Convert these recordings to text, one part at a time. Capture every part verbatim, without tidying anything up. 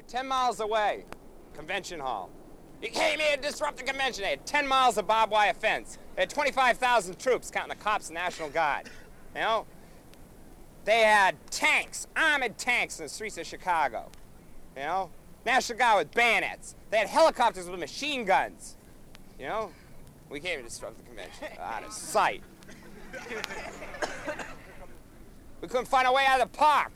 We're ten miles away, convention hall. He came here to disrupt the convention. They had ten miles of barbed wire fence. They had twenty-five thousand troops, counting the cops and National Guard. You know? They had tanks, armored tanks in the streets of Chicago. You know? National Guard with bayonets. They had helicopters with machine guns. You know? We came to disrupt the convention. Out of sight. We couldn't find our way out of the park.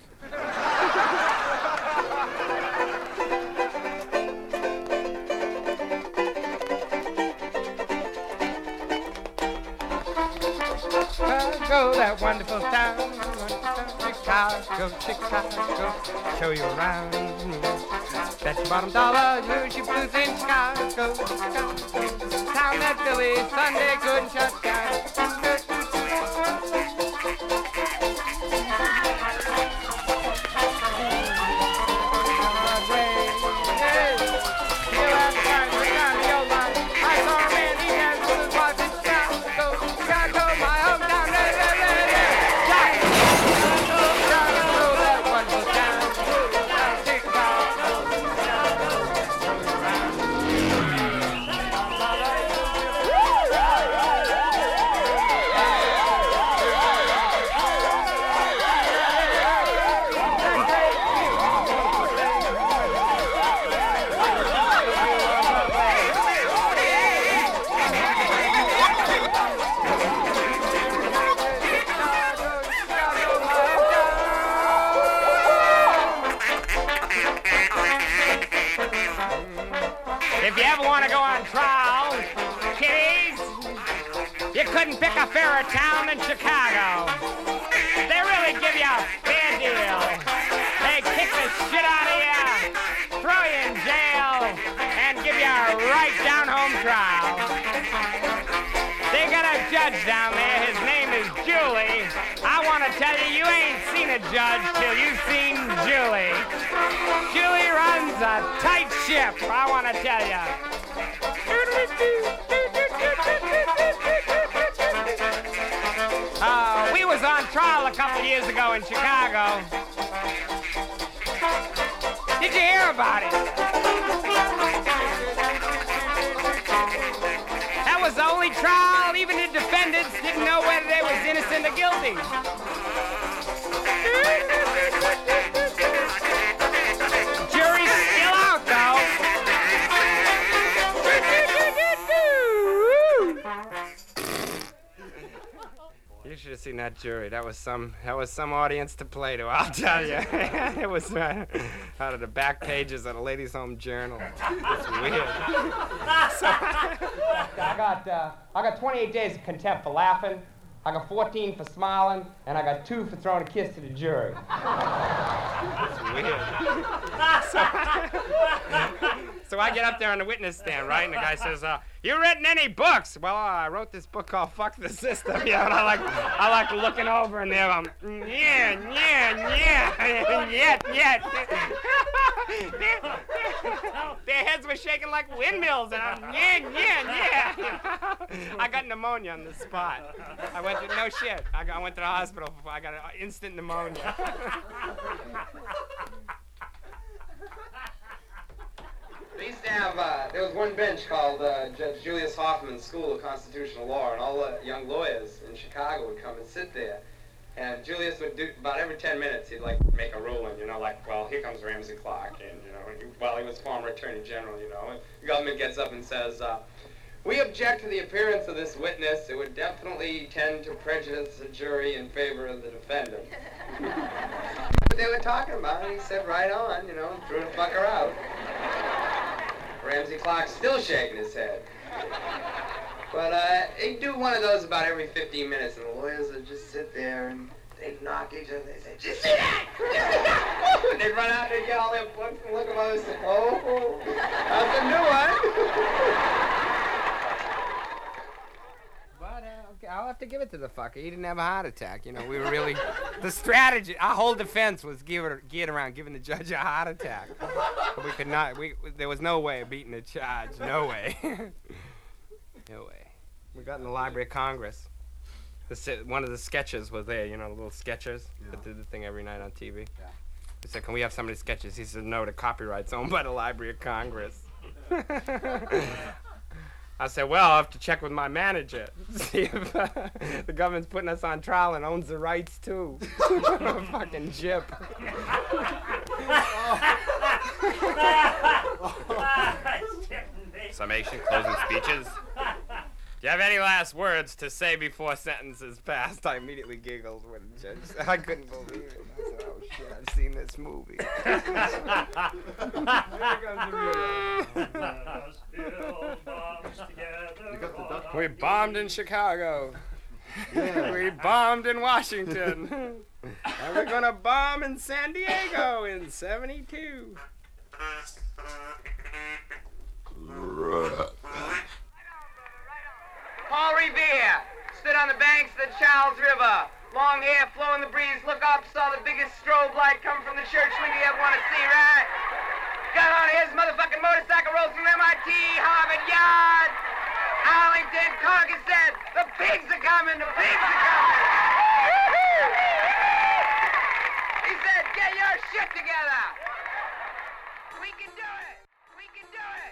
Chicago, that wonderful town. Chicago, Chicago, show you around. Bet your bottom dollar, lose your blues in Chicago. Chicago, town that Billy Sunday couldn't shut down. Couldn't pick a fairer town than Chicago. They really give you a fair deal. They kick the shit out of you, throw you in jail, and give you a right down home trial. They got a judge down there. His name is Julie. I want to tell you, you ain't seen a judge till you've seen Julie. Julie runs a tight ship, I want to tell you. Uh, we was on trial a couple years ago in Chicago. Did you hear about it? That was the only trial. Even the defendants didn't know whether they was innocent or guilty. Jury's still out, though. You should have seen that jury. That was some. That was some audience to play to. I'll tell you. It was uh, out of the back pages of the Ladies' Home Journal. It's weird. So, I got. Uh, I got twenty-eight days of contempt for laughing. I got fourteen for smiling, and I got two for throwing a kiss to the jury. It's weird. So, so I get up there on the witness stand, right? And the guy says, uh, "You written any books?" Well, uh, I wrote this book called "Fuck the System." You know, and I like, I like looking over in there. I'm, yeah, yeah, yeah, yet, yet. their, their heads were shaking like windmills, and I'm, yeah, yeah, yeah. I got pneumonia on the spot. I went to no shit. I, got, I went to the hospital. Before I got an instant pneumonia. They used to have, uh, there was one bench called uh, Judge Julius Hoffman's School of Constitutional Law, and all the young lawyers in Chicago would come and sit there. And Julius would do, about every ten minutes, he'd like make a ruling, you know, like, well, here comes Ramsey Clark, and, you know, he, well, he was former Attorney General, you know, and the government gets up and says, uh, we object to the appearance of this witness. It would definitely tend to prejudice the jury in favor of the defendant. What they were talking about, and he said, right on, you know, and threw the fucker out. Ramsey Clark's still shaking his head. But uh, he'd do one of those about every fifteen minutes, and the lawyers would just sit there and they'd knock each other. They'd say, "Did you see that?" And they'd run out and they'd get all their books and look at them and say, "Oh, that's a new one." But uh, okay, I'll have to give it to the fucker. He didn't have a heart attack. You know, we were really the strategy. Our whole defense was geared, geared around giving the judge a heart attack. But we could not. We there was no way of beating the charge. No way. No way. We got in the Library of Congress. The, one of the sketches was there, you know, the little sketchers Yeah. that did the thing every night on T V. Yeah. He said, can we have some of these sketches? He said, no, the copyright's owned by the Library of Congress. I said, well, I'll have to check with my manager. See if uh, the government's putting us on trial and owns the rights, too. Fucking jip. Summation, closing speeches. Do you have any last words to say before sentences passed? I immediately giggled when the judge said, I couldn't believe it. I said, oh shit, I've seen this movie. We bombed in Chicago. Yeah. We bombed in Washington. And we're gonna bomb in San Diego in seventy-two. Paul Revere stood on the banks of the Charles River. Long hair flowing the breeze. Look up, saw the biggest strobe light come from the church window you ever want to see, right? Got on his motherfucking motorcycle, rode from M I T, Harvard Yard. Arlington, Congress said, the pigs are coming, the pigs are coming. He said, get your shit together. We can do it. We can do it.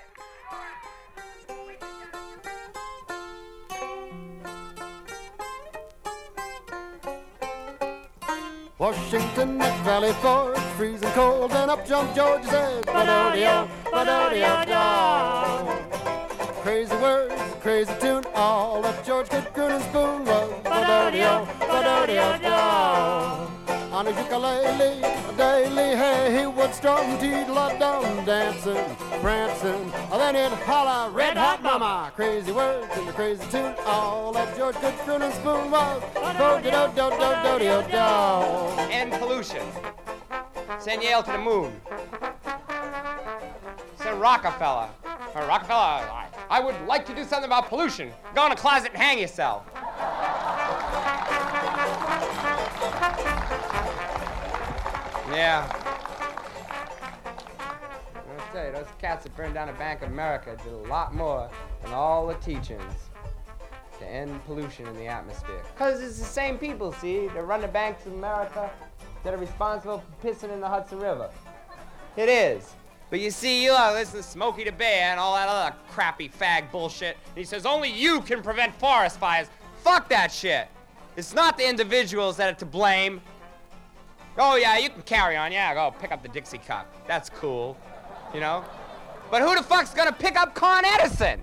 Washington at Valley Forge, freezing cold, and up jumped George and said, ba-do-de-o, ba-do-de-o-do. Crazy words, crazy tune, all that George could croon and spoon was ba-do-de-o, ba-do-de-o-do. On his ukulele, daily, hey, he would strum, teedle-dum, dancing, prancing, and then he'd holler, red hot mama. Crazy words and the crazy tune, all that George could croon and spoon was ba-do-de-o-do-do-do-do-do. End pollution. Send Yale to the moon. Send Rockefeller. Uh, Rockefeller, I, I would like to do something about pollution. Go in a closet and hang yourself. Yeah. I'll tell you, those cats that burned down the Bank of America did a lot more than all the teachings to end pollution in the atmosphere. Because it's the same people, see, that run the banks of America that are responsible for pissing in the Hudson River. It is. But you see, you uh, listen to Smokey the Bear and all that other crappy fag bullshit. And he says only you can prevent forest fires. Fuck that shit. It's not the individuals that are to blame. Oh yeah, you can carry on. Yeah, go pick up the Dixie cup. That's cool, you know. But who the fuck's gonna pick up Con Edison?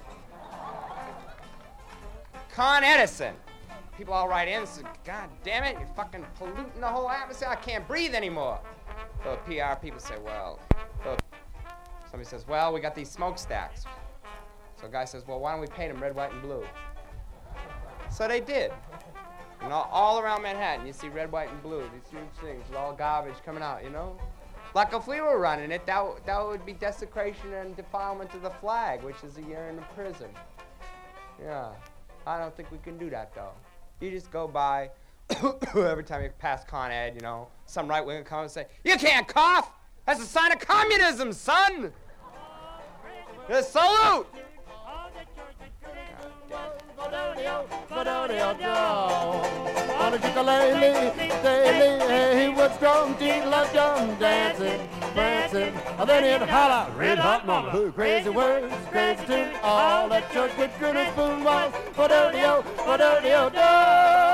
Con Edison. People all write in and say, God damn it, you're fucking polluting the whole atmosphere. I can't breathe anymore. So P R people say, well, so somebody says, well, we got these smokestacks. So a guy says, well, why don't we paint them red, white, and blue? So they did. And all, all around Manhattan, you see red, white, and blue. These huge things with all garbage coming out, you know? Like if we were running it, that, w that would be desecration and defilement of the flag, which is a year in prison. Yeah. I don't think we can do that, though. You just go by, every time you pass Con Ed, you know, some right-winger come and say, you can't cough! That's a sign of communism, son! The salute! On a ukulele, daily, he would strum, teedle-dum, dancing, prancing, and then he'd holler, red hot mama. Crazy words, crazy tune, all that church could grin and spoon was ba-do-de-o, ba-do-de-o-do.